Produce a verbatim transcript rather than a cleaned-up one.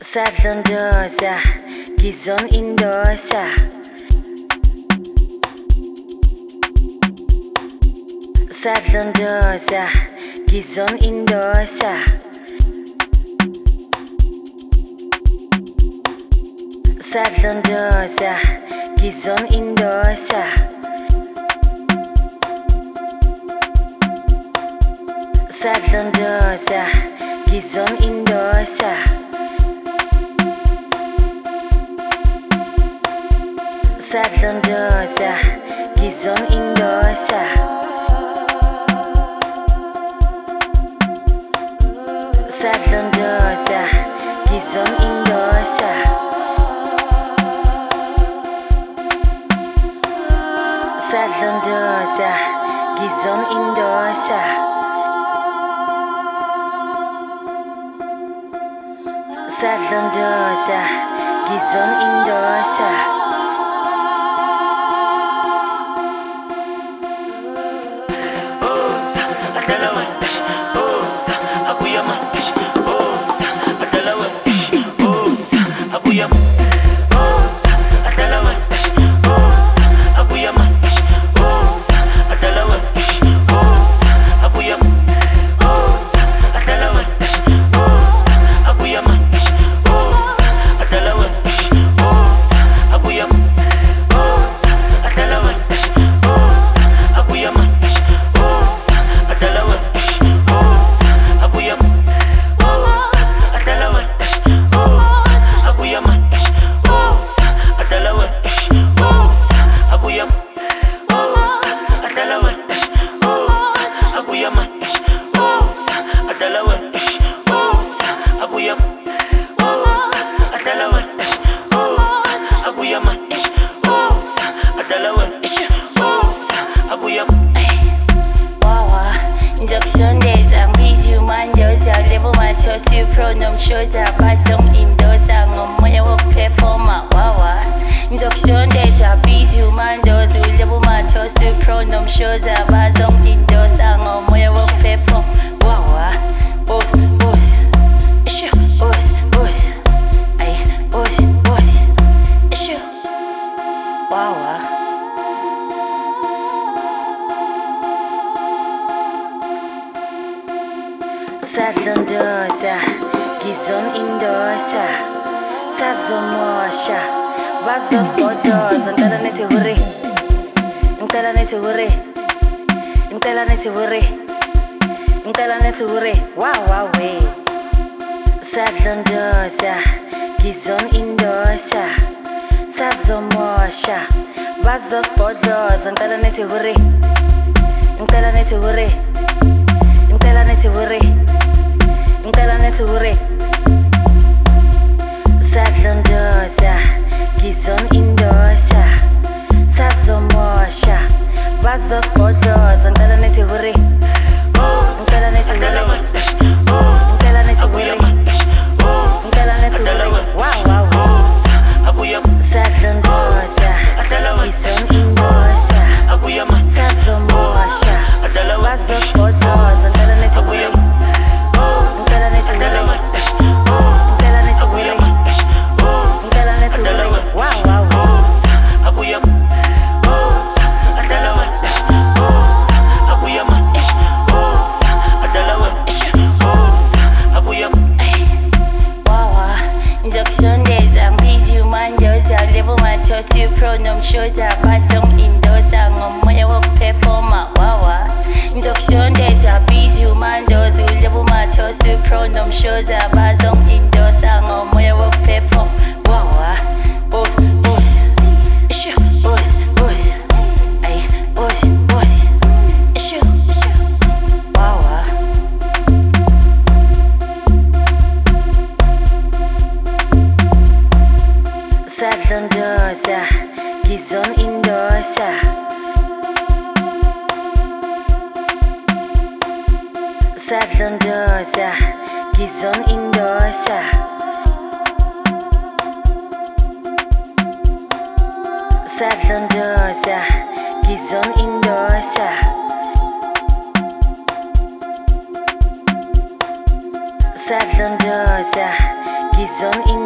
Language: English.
Sadlondoza, Gizon Indosa. Sadlondoza, Gizon Indosa. Sadlondoza, Gizon Indosa. Sadlondoza, Gizon Indosa. Sadlondoza, Gizon Indosa. Sadlondoza, Gizon Indosa. Sadlondoza, Gizon Indosa. Sadlondoza, Gizon Indosa. Sadlondoza, Gizon Indosa. Sazomosha, Vazos Bodos, and tell it to hurry. And tell it to hurry. And tell it to hurry. And tell it to hurry. Wow, wow, way. Sadlondoza, Gizon Indosa. Sazomosha, Vazos Bodos, and tell it to hurry. And tell it to hurry. And tell it to hurry. Ngicela to hurry. Sadlondoza, Gizon Indosa. Sazomosha, Vazos Bodos, ngicela to hurry. Ngicela to hurry. Ngicela to hurry. Ngicela to hurry. Wow, wow, wow. Sadlondoza, Gizon Indosa. Sazomosha, Vazos Bodos, ngicela to hurry. Sadlondoza, Gizon Indosa. Sadlondoza, Gizon Indosa. Sadlondoza, Gizon Indosa. Sadlondoza, Gizon Indosa.